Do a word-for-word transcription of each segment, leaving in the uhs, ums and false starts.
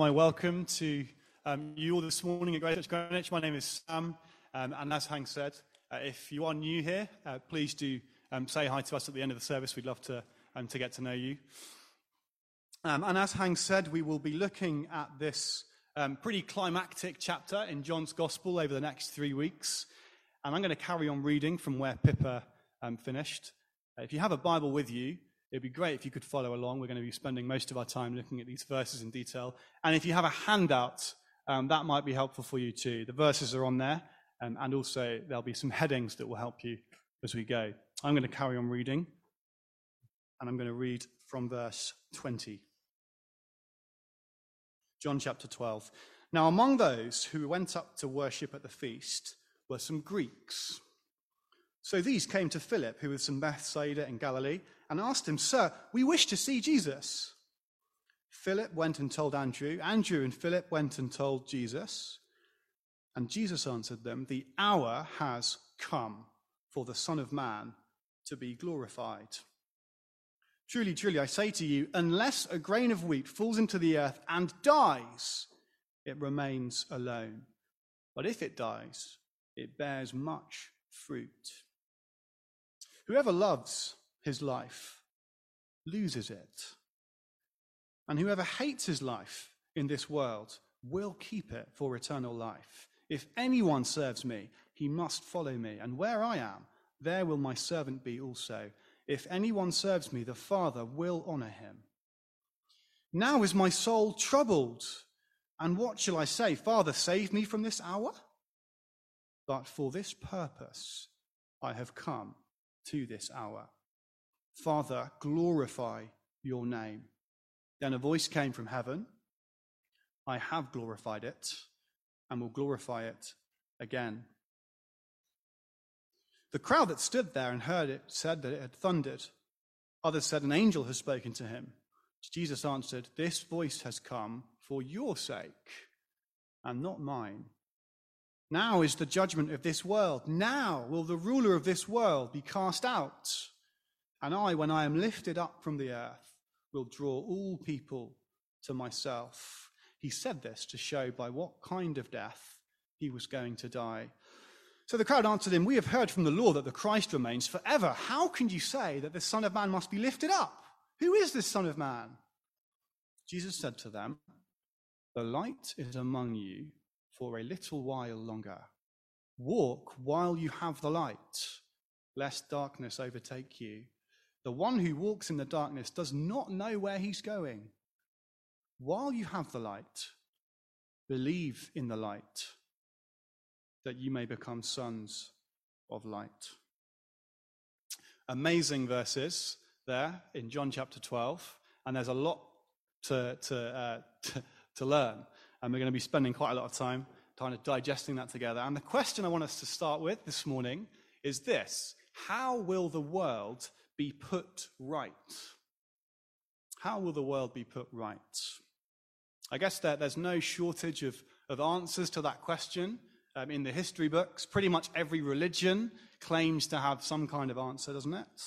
my welcome to um, you all this morning at Grace Church Greenwich. My name is Sam, um, and as Hank said, uh, if you are new here, uh, please do um, say hi to us at the end of the service. We'd love to um, to get to know you. Um, and as Hank said, we will be looking at this um, pretty climactic chapter in John's Gospel over the next three weeks. And I'm going to carry on reading from where Pippa um, finished. Uh, if you have a Bible with you, it'd be great if you could follow along. We're going to be spending most of our time looking at these verses in detail. And if you have a handout, um, that might be helpful for you too. The verses are on there, um, and also there'll be some headings that will help you as we go. I'm going to carry on reading, and I'm going to read from verse twenty. John chapter twelve. Now among those who went up to worship at the feast were some Greeks. So these came to Philip, who was from Bethsaida in Galilee, and asked him, "Sir, we wish to see Jesus." Philip went and told Andrew. Andrew and Philip went and told Jesus. And Jesus answered them, "The hour has come for the Son of Man to be glorified. Truly, truly, I say to you, unless a grain of wheat falls into the earth and dies, it remains alone. But if it dies, it bears much fruit. Whoever loves his life loses it. And whoever hates his life in this world will keep it for eternal life. If anyone serves me, he must follow me. And where I am, there will my servant be also. If anyone serves me, the Father will honor him. Now is my soul troubled. And what shall I say? Father, save me from this hour? But for this purpose I have come to this hour. Father, glorify your name." Then a voice came from heaven. "I have glorified it and will glorify it again." The crowd that stood there and heard it said that it had thundered. Others said an angel has spoken to him. Jesus answered, "This voice has come for your sake and not mine. Now is the judgment of this world. Now will the ruler of this world be cast out. And I, when I am lifted up from the earth, will draw all people to myself." He said this to show by what kind of death he was going to die. So the crowd answered him, "We have heard from the law that the Christ remains forever. How can you say that the Son of Man must be lifted up? Who is this Son of Man?" Jesus said to them, "The light is among you for a little while longer. Walk while you have the light, lest darkness overtake you. The one who walks in the darkness does not know where he's going. While you have the light, believe in the light, that you may become sons of light." Amazing verses there in John chapter twelve, and there's a lot to to uh, to, to learn. And we're going to be spending quite a lot of time kind of digesting that together. And the question I want us to start with this morning is this: how will the world be put right? How will the world be put right? I guess that there's no shortage of, of answers to that question um, in the history books. Pretty much every religion claims to have some kind of answer, doesn't it?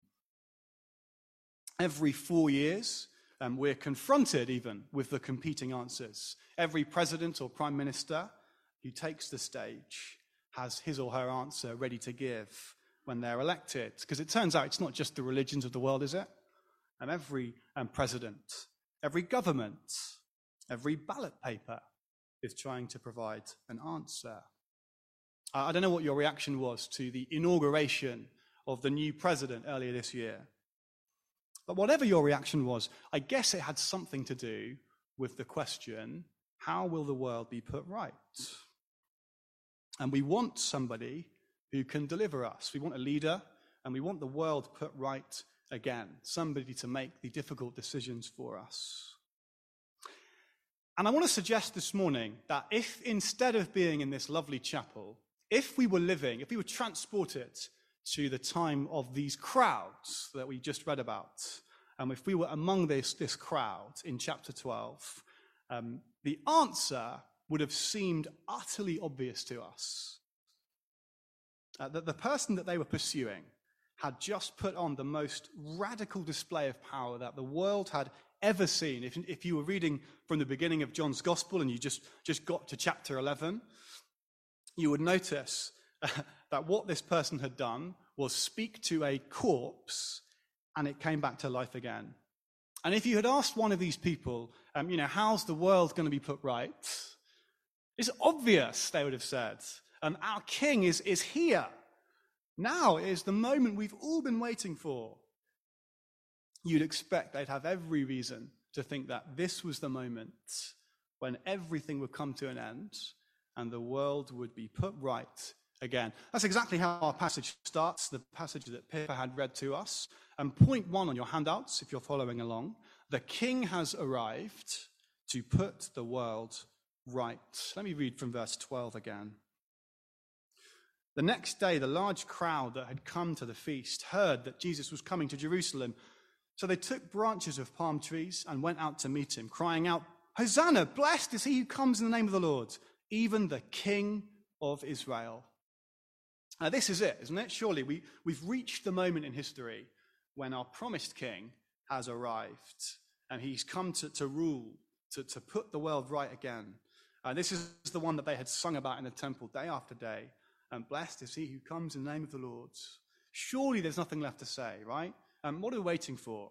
Every four years, Um, we're confronted even with the competing answers. Every president or prime minister who takes the stage has his or her answer ready to give when they're elected. Because it turns out it's not just the religions of the world, is it? And every um, president, every government, every ballot paper is trying to provide an answer. Uh, I don't know what your reaction was to the inauguration of the new president earlier this year. But whatever your reaction was, I guess it had something to do with the question, how will the world be put right? And we want somebody who can deliver us. We want a leader, and we want the world put right again. Somebody to make the difficult decisions for us. And I want to suggest this morning that if instead of being in this lovely chapel, if we were living, if we were transported to the time of these crowds that we just read about, and if we were among this, this crowd in chapter twelve, um, the answer would have seemed utterly obvious to us. Uh, that the person that they were pursuing had just put on the most radical display of power that the world had ever seen. If, if you were reading from the beginning of John's Gospel and you just, just got to chapter eleven, you would notice that what this person had done was speak to a corpse and it came back to life again. And if you had asked one of these people, um, you know, how's the world going to be put right? It's obvious, they would have said. Um, our king is, is here. Now is the moment we've all been waiting for. You'd expect they'd have every reason to think that this was the moment when everything would come to an end and the world would be put right again. That's exactly how our passage starts, the passage that Pippa had read to us. And point one on your handouts, if you're following along, the king has arrived to put the world right. Let me read from verse twelve again. The next day, the large crowd that had come to the feast heard that Jesus was coming to Jerusalem. So they took branches of palm trees and went out to meet him, crying out, "Hosanna, blessed is he who comes in the name of the Lord, even the King of Israel." Now this is it, isn't it? Surely we, we've reached the moment in history when our promised king has arrived and he's come to, to rule, to, to put the world right again. Uh, this is the one that they had sung about in the temple day after day. And blessed is he who comes in the name of the Lord. Surely there's nothing left to say, right? Um, what are we waiting for?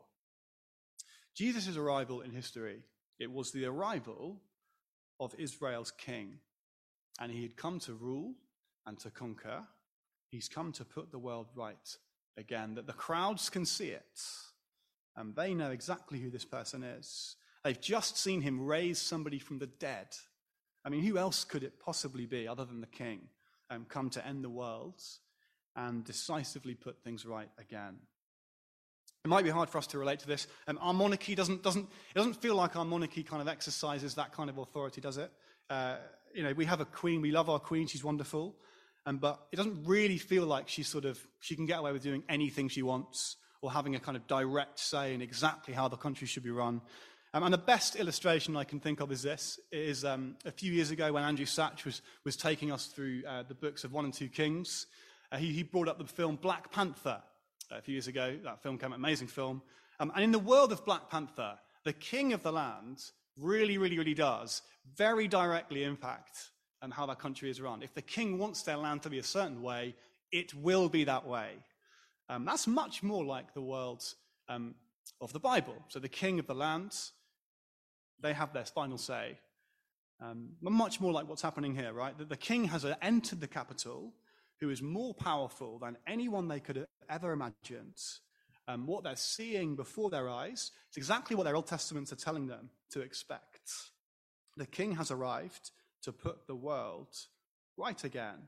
Jesus' arrival in history, it was the arrival of Israel's king. And he had come to rule and to conquer. He's come to put the world right again, that the crowds can see it. And they know exactly who this person is. They've just seen him raise somebody from the dead. I mean, who else could it possibly be other than the king? Um, come to end the world and decisively put things right again. It might be hard for us to relate to this. Um, our monarchy doesn't doesn't it doesn't feel like our monarchy kind of exercises that kind of authority, does it? Uh, you know, we have a queen. We love our queen. She's wonderful, um, but it doesn't really feel like she's sort of she can get away with doing anything she wants or having a kind of direct say in exactly how the country should be run. Um, and the best illustration I can think of is this, is um, a few years ago when Andrew Satch was, was taking us through uh, the books of One and Two Kings, uh, he, he brought up the film Black Panther uh, a few years ago. That film came out, amazing film. Um, and in the world of Black Panther, the king of the land really, really, really does very directly impact um, how that country is run. If the king wants their land to be a certain way, it will be that way. Um, that's much more like the world um, of the Bible. So the king of the land, they have their final say. Um, much more like what's happening here, right? That the king has entered the capital, who is more powerful than anyone they could have ever imagined. Um, what they're seeing before their eyes is exactly what their Old Testaments are telling them to expect. The king has arrived to put the world right again.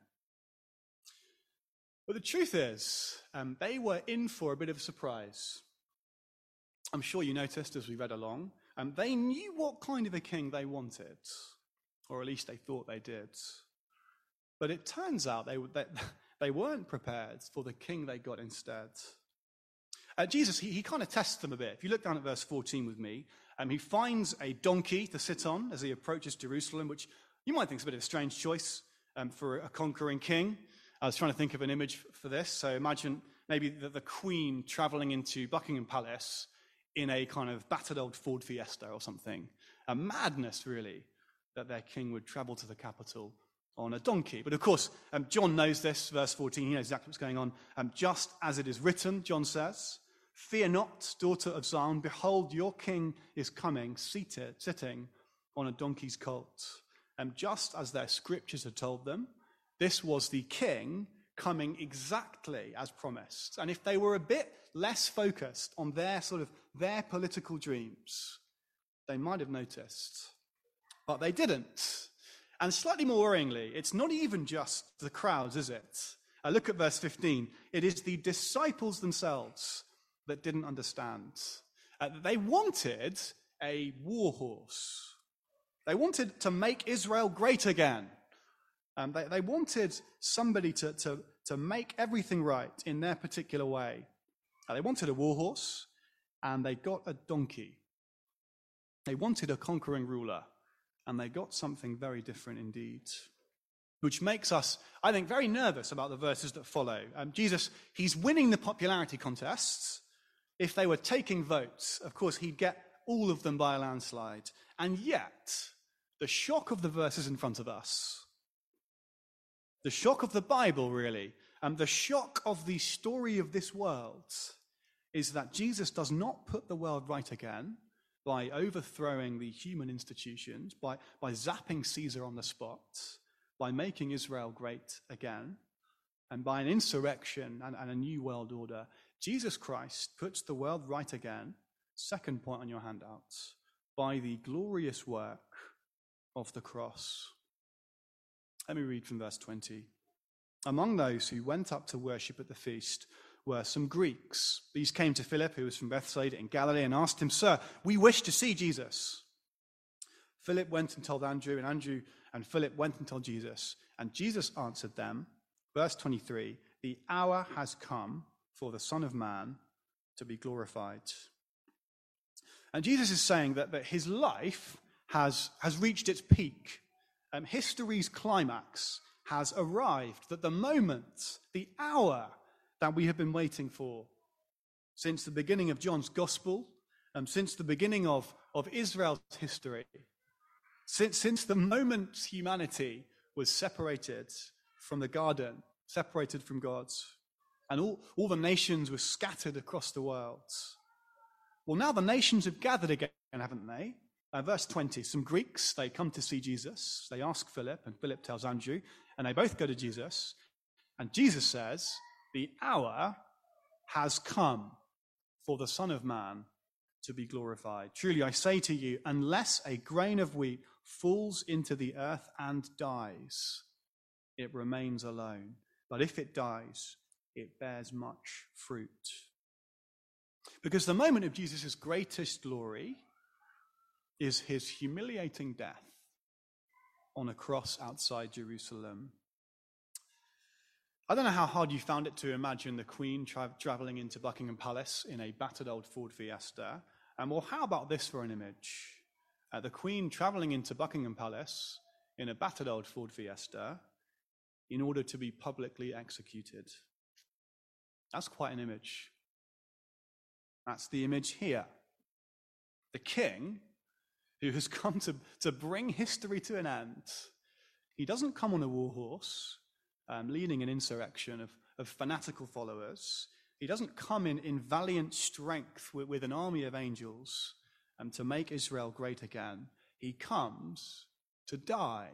But the truth is, um, they were in for a bit of a surprise. I'm sure you noticed as we read along, Um, they knew what kind of a king they wanted, or at least they thought they did. But it turns out they, they, they weren't prepared for the king they got instead. Uh, Jesus, he, he kind of tests them a bit. If you look down at verse fourteen with me, um, he finds a donkey to sit on as he approaches Jerusalem, which you might think is a bit of a strange choice um, for a conquering king. I was trying to think of an image for this. So imagine maybe the, the queen traveling into Buckingham Palace in a kind of battered old Ford Fiesta or something. A madness, really, that their king would travel to the capital on a donkey. But of course, um, John knows this, verse fourteen, he knows exactly what's going on. Um, just as it is written, John says, "Fear not, daughter of Zion, behold, your king is coming, seated, sitting on a donkey's colt." And just as their scriptures had told them, this was the king coming exactly as promised. And if they were a bit less focused on their sort of their political dreams, they might have noticed. But they didn't. And slightly more worryingly, it's not even just the crowds, is it? Uh, look at verse fifteen. It is the disciples themselves that didn't understand. Uh, they wanted a war horse. They wanted to make Israel great again. Um, they, they wanted somebody to, to, to make everything right in their particular way. Uh, they wanted a war horse, and they got a donkey. They wanted a conquering ruler, and they got something very different indeed, which makes us, I think, very nervous about the verses that follow. Um, Jesus, he's winning the popularity contests. If they were taking votes, of course, he'd get all of them by a landslide. And yet, the shock of the verses in front of us, the shock of the Bible, really, and the shock of the story of this world is that Jesus does not put the world right again by overthrowing the human institutions, by, by zapping Caesar on the spot, by making Israel great again, and by an insurrection and, and a new world order. Jesus Christ puts the world right again, second point on your handouts, by the glorious work of the cross. Let me read from verse twenty. Among those who went up to worship at the feast were some Greeks. These came to Philip, who was from Bethsaida in Galilee, and asked him, "Sir, we wish to see Jesus." Philip went and told Andrew, and Andrew and Philip went and told Jesus. And Jesus answered them, verse twenty-three, "The hour has come for the Son of Man to be glorified." And Jesus is saying that, that his life has, has reached its peak. Um, history's climax has arrived, that the moment, the hour that we have been waiting for since the beginning of John's gospel, um, since the beginning of, of Israel's history, since, since the moment humanity was separated from the garden, separated from God, and all, all the nations were scattered across the world. Well, now the nations have gathered again, haven't they? Uh, verse twenty, some Greeks, they come to see Jesus. They ask Philip, and Philip tells Andrew, and they both go to Jesus. And Jesus says, "The hour has come for the Son of Man to be glorified. Truly I say to you, unless a grain of wheat falls into the earth and dies, it remains alone. But if it dies, it bears much fruit." Because the moment of Jesus' greatest glory is his humiliating death on a cross outside Jerusalem. I don't know how hard you found it to imagine the Queen tra- travelling into Buckingham Palace in a battered old Ford Fiesta. Um, well, how about this for an image? Uh, the Queen travelling into Buckingham Palace in a battered old Ford Fiesta in order to be publicly executed. That's quite an image. That's the image here. The king, who has come to, to bring history to an end, he doesn't come on a war horse, um, leading an insurrection of, of fanatical followers. He doesn't come in, in valiant strength with, with an army of angels um, to make Israel great again. He comes to die.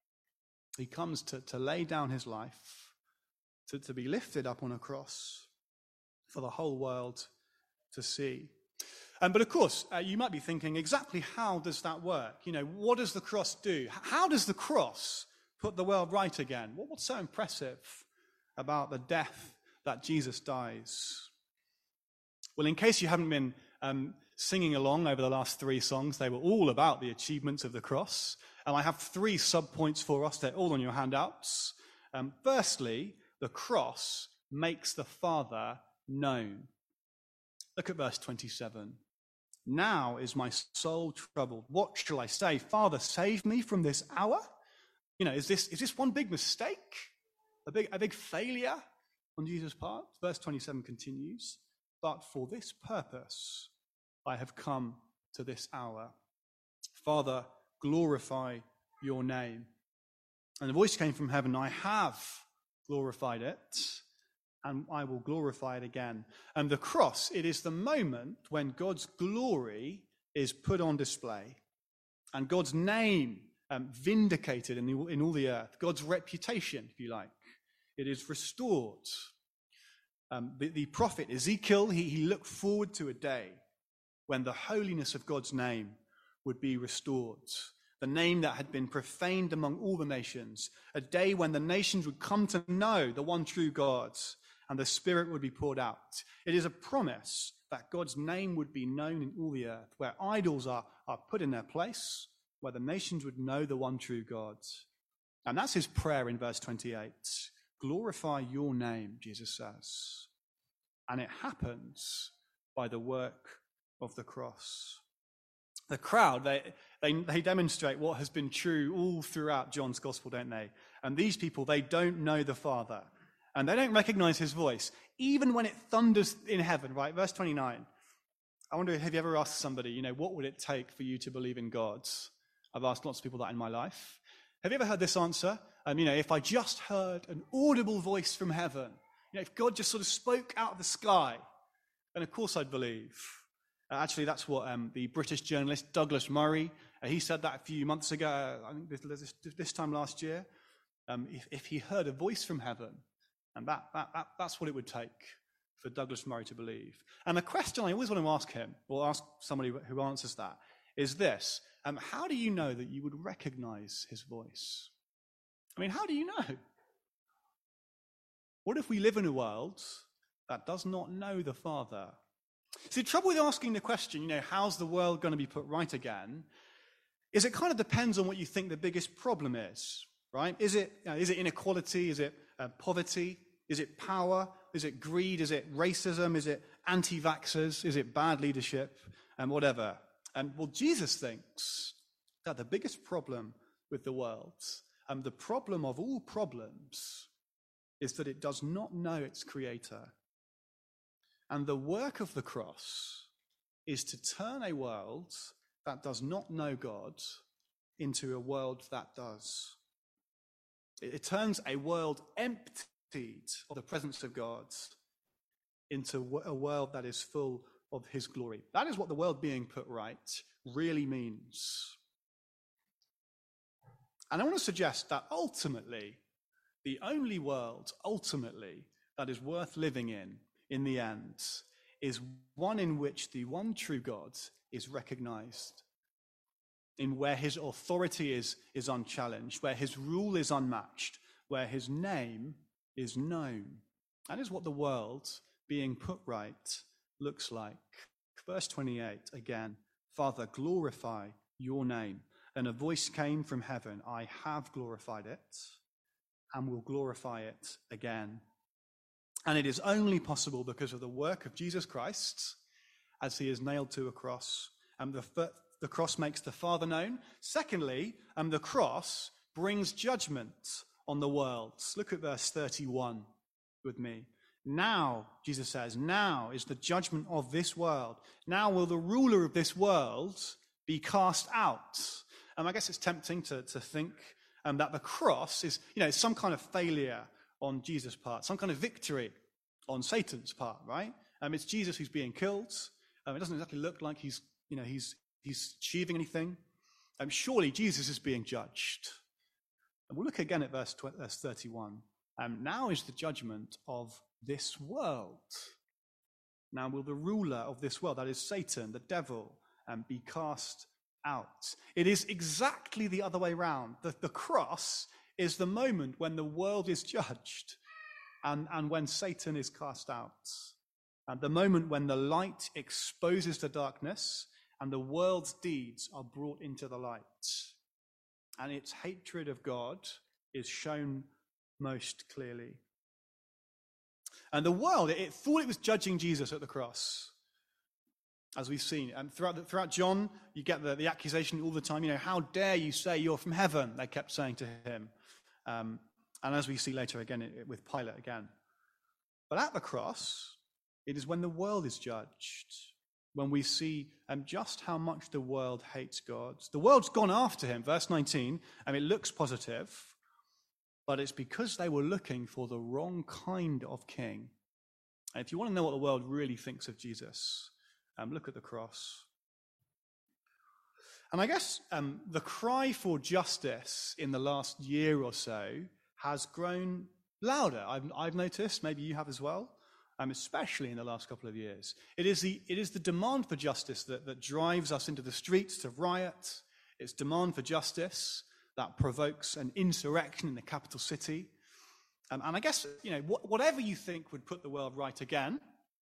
He comes to, to lay down his life, to, to be lifted up on a cross for the whole world to see. Um, but of course, uh, you might be thinking, exactly how does that work? You know, what does the cross do? H- how does the cross put the world right again? What, what's so impressive about the death that Jesus dies? Well, in case you haven't been um, singing along over the last three songs, they were all about the achievements of the cross. And I have three sub-points for us. They're all on your handouts. Um, firstly, the cross makes the Father known. Look at verse twenty-seven. "Now is my soul troubled. What shall I say? Father, save me from this hour?" You know, is this is this one big mistake? A big a big failure on Jesus' part? Verse twenty-seven continues. "But for this purpose I have come to this hour. Father, glorify your name." And the voice came from heaven, "I have glorified it, and I will glorify it again." And the cross, it is the moment when God's glory is put on display and God's name um, vindicated in, the, in all the earth, God's reputation, if you like, it is restored. Um, the, the prophet Ezekiel, he, he looked forward to a day when the holiness of God's name would be restored. The name that had been profaned among all the nations, a day when the nations would come to know the one true God and the Spirit would be poured out. It is a promise that God's name would be known in all the earth, where idols are, are put in their place, where the nations would know the one true God. And that's his prayer in verse twenty-eight. Glorify your name, Jesus says. And it happens by the work of the cross. The crowd, they, they, they demonstrate what has been true all throughout John's gospel, don't they? And these people, they don't know the Father. And they don't recognize his voice, even when it thunders in heaven, right? Verse twenty-nine. I wonder, have you ever asked somebody, you know, what would it take for you to believe in God? I've asked lots of people that in my life. Have you ever heard this answer? Um, you know, if I just heard an audible voice from heaven, you know, if God just sort of spoke out of the sky, then of course I'd believe. Uh, actually, that's what um, the British journalist Douglas Murray, uh, he said that a few months ago, uh, I think this, this, this time last year. Um, if, if he heard a voice from heaven, and that, that, that that's what it would take for Douglas Murray to believe. And the question I always want to ask him, or ask somebody who answers that, is this. Um, how do you know that you would recognize his voice? I mean, how do you know? What if we live in a world that does not know the Father? See, the trouble with asking the question, you know, how's the world going to be put right again, is it kind of depends on what you think the biggest problem is, right? Is it, uh, is it inequality? Is it uh, poverty? Is it power? Is it greed? Is it racism? Is it anti-vaxxers? Is it bad leadership? And whatever. And well, Jesus thinks that the biggest problem with the world, and the problem of all problems, is that it does not know its creator. And the work of the cross is to turn a world that does not know God into a world that does. It, it turns a world empty of the presence of God into a world that is full of his glory. That is what the world being put right really means. And I want to suggest that ultimately, the only world, ultimately, that is worth living in, in the end, is one in which the one true God is recognized, in where his authority is, is unchallenged, where his rule is unmatched, where his name is known. That is what the world being put right looks like. Verse twenty-eight, again, Father, glorify your name. And a voice came from heaven, I have glorified it and will glorify it again. And it is only possible because of the work of Jesus Christ as he is nailed to a cross. And the, the cross makes the Father known. Secondly, and the cross brings judgment on the world. Look at verse thirty-one with me. Now, Jesus says, now is the judgment of this world. Now will the ruler of this world be cast out. Um, I guess it's tempting to, to think um, that the cross is, you know, some kind of failure on Jesus' part, some kind of victory on Satan's part, right? Um, it's Jesus who's being killed. Um, it doesn't exactly look like he's, you know, he's he's achieving anything. Um, surely Jesus is being judged. And we'll look again at verse, verse thirty-one. Um, now is the judgment of this world. Now will the ruler of this world, that is Satan, the devil, um, be cast out. It is exactly the other way around. The, the cross is the moment when the world is judged and, and when Satan is cast out. And the moment when the light exposes the darkness and the world's deeds are brought into the light. And its hatred of God is shown most clearly. And the world, it, it thought it was judging Jesus at the cross, as we've seen. And throughout, the, throughout John, you get the, the accusation all the time, you know, how dare you say you're from heaven, they kept saying to him. Um, and as we see later again it, with Pilate again. But at the cross, it is when the world is judged, when we see um, just how much the world hates God. The world's gone after him, verse nineteen, and it looks positive, but it's because they were looking for the wrong kind of king. And if you want to know what the world really thinks of Jesus, um, look at the cross. And I guess um, the cry for justice in the last year or so has grown louder. I've, I've noticed, maybe you have as well, um, especially in the last couple of years. It is the, it is the demand for justice that, that drives us into the streets to riot. It's demand for justice that provokes an insurrection in the capital city. Um, and I guess, you know, wh- whatever you think would put the world right again,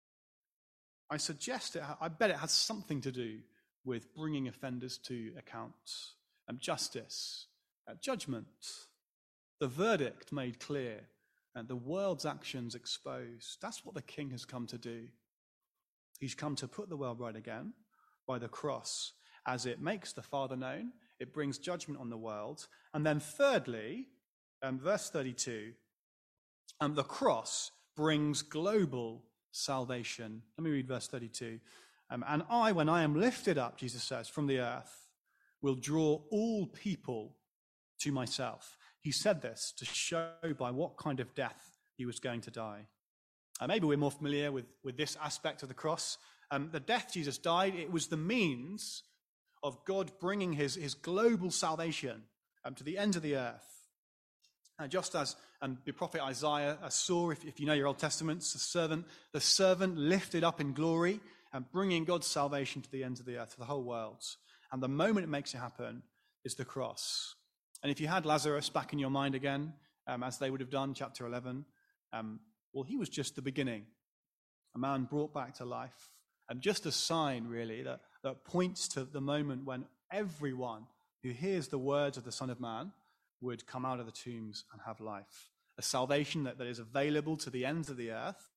I suggest it, I bet it has something to do with bringing offenders to account. Um, justice, uh, judgment, the verdict made clear, and the world's actions exposed. That's what the king has come to do. He's come to put the world right again by the cross, as it makes the Father known. It brings judgment on the world. And then thirdly, um, verse thirty-two, um, the cross brings global salvation. Let me read verse thirty-two. Um, and I, when I am lifted up, Jesus says, from the earth, will draw all people to myself. He said this to show by what kind of death he was going to die. Uh, maybe we're more familiar with, with this aspect of the cross. Um, the death Jesus died, it was the means of God bringing his, his global salvation um, to the ends of the earth. Uh, just as um, the prophet Isaiah uh, saw, if, if you know your Old Testaments, the servant, the servant lifted up in glory and bringing God's salvation to the ends of the earth, to the whole world. And the moment it makes it happen is the cross. And if you had Lazarus back in your mind again, um, as they would have done, chapter eleven, um, well, he was just the beginning. A man brought back to life. And just a sign, really, that, that points to the moment when everyone who hears the words of the Son of Man would come out of the tombs and have life. A salvation that, that is available to the ends of the earth.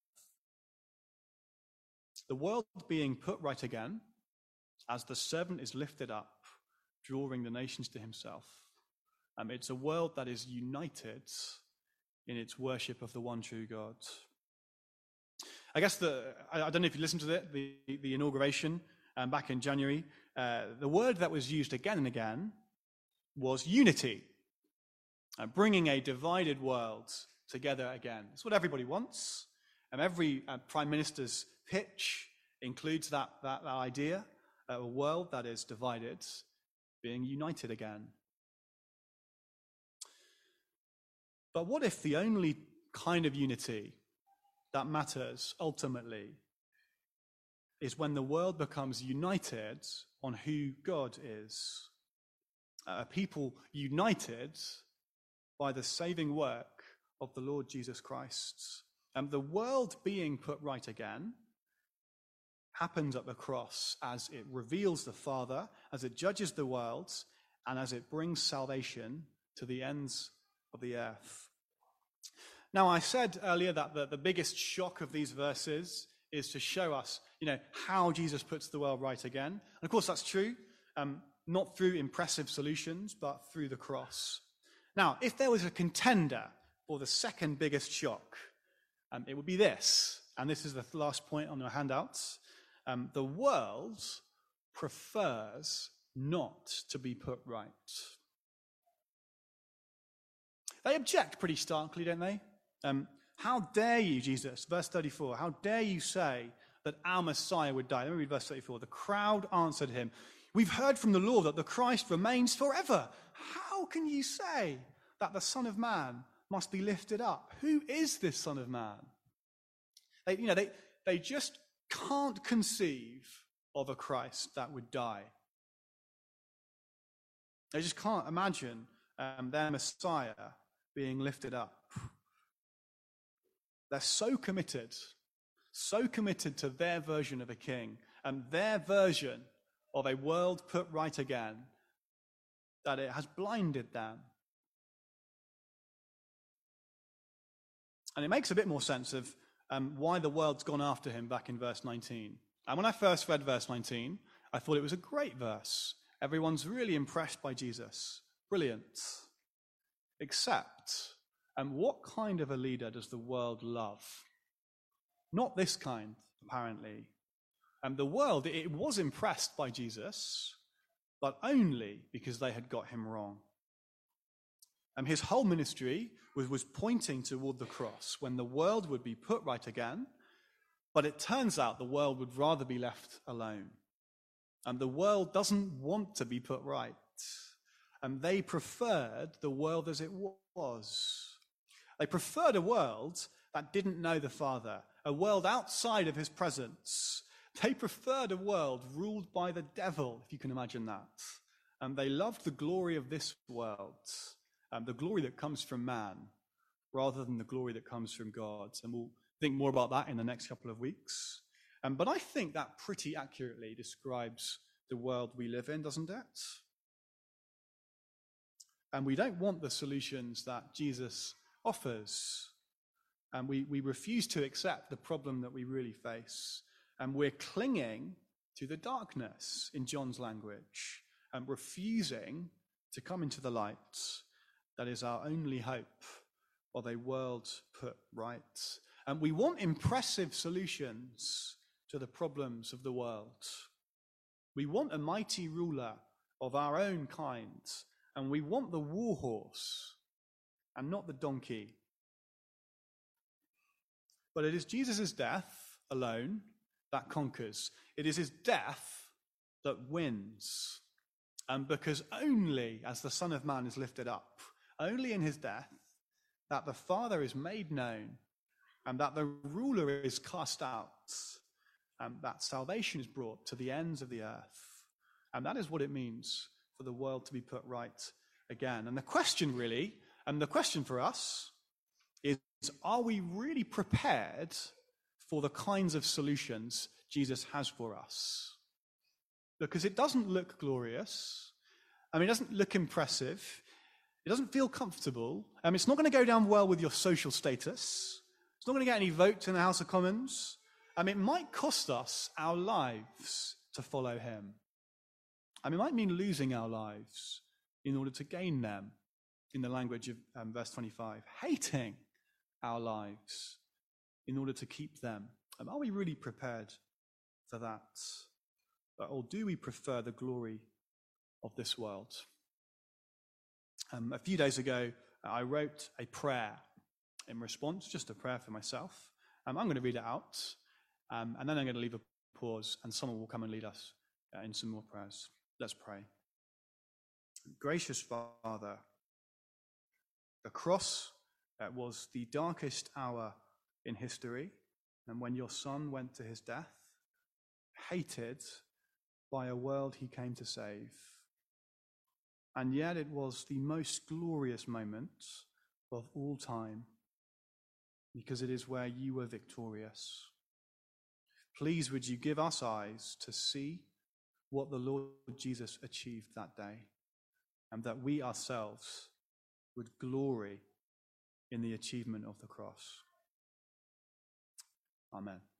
The world being put right again as the servant is lifted up, drawing the nations to himself. Um, it's a world that is united in its worship of the one true God. I guess the, I, I don't know if you listened to it, the, the inauguration um, back in January. Uh, the word that was used again and again was unity, uh, bringing a divided world together again. It's what everybody wants. And every uh, prime minister's pitch includes that, that, that idea, uh, a world that is divided, being united again. But what if the only kind of unity that matters ultimately is when the world becomes united on who God is? A people united by the saving work of the Lord Jesus Christ. And the world being put right again happens at the cross as it reveals the Father, as it judges the world, and as it brings salvation to the ends of the earth. Now, I said earlier that the, the biggest shock of these verses is to show us, you know, how Jesus puts the world right again. And of course, that's true, um, not through impressive solutions, but through the cross. Now, if there was a contender for the second biggest shock, um, it would be this. And this is the last point on your handouts. Um, the world prefers not to be put right. They object pretty starkly, don't they? Um, how dare you, Jesus, verse thirty-four, how dare you say that our Messiah would die? Let me read verse thirty-four. The crowd answered him, we've heard from the law that the Christ remains forever. How can you say that the Son of Man must be lifted up? Who is this Son of Man? They, you know, they, they just can't conceive of a Christ that would die. They just can't imagine um, their Messiah being lifted up. They're so committed, so committed to their version of a king and their version of a world put right again that it has blinded them. And it makes a bit more sense of um, why the world's gone after him back in verse nineteen. And when I first read verse nineteen, I thought it was a great verse. Everyone's really impressed by Jesus. Brilliant. Except, and what kind of a leader does the world love? Not this kind, apparently. And the world, it was impressed by Jesus, but only because they had got him wrong. And his whole ministry was, was pointing toward the cross, when the world would be put right again, but it turns out the world would rather be left alone. And the world doesn't want to be put right. And they preferred the world as it was. They preferred a world that didn't know the Father, a world outside of his presence. They preferred a world ruled by the devil, if you can imagine that. And they loved the glory of this world, um, the glory that comes from man, rather than the glory that comes from God. And we'll think more about that in the next couple of weeks. Um, but I think that pretty accurately describes the world we live in, doesn't it? And we don't want the solutions that Jesus offers. And we, we refuse to accept the problem that we really face. And we're clinging to the darkness, in John's language, and refusing to come into the light that is our only hope of a world put right. And we want impressive solutions to the problems of the world. We want a mighty ruler of our own kind, and we want the war horse and not the donkey. But it is Jesus' death alone that conquers. It is his death that wins. And because only as the Son of Man is lifted up, only in his death, that the Father is made known, and that the ruler is cast out, and that salvation is brought to the ends of the earth. And that is what it means for the world to be put right again. And the question really, and the question for us is, are we really prepared for the kinds of solutions Jesus has for us? Because it doesn't look glorious. I mean, it doesn't look impressive. It doesn't feel comfortable. Um, it's not going to go down well with your social status. It's not going to get any votes in the House of Commons. Um, it might cost us our lives to follow him. I mean, it might mean losing our lives in order to gain them, in the language of um, verse twenty-five. Hating our lives in order to keep them. Um, are we really prepared for that? Or do we prefer the glory of this world? Um, a few days ago, I wrote a prayer in response, just a prayer for myself. Um, I'm going to read it out, um, and then I'm going to leave a pause, and someone will come and lead us uh, in some more prayers. Let's pray. Gracious Father, the cross uh, was the darkest hour in history, and when your Son went to his death, hated by a world he came to save. And yet it was the most glorious moment of all time, because it is where you were victorious. Please would you give us eyes to see what the Lord Jesus achieved that day, and that we ourselves would glory in the achievement of the cross. Amen.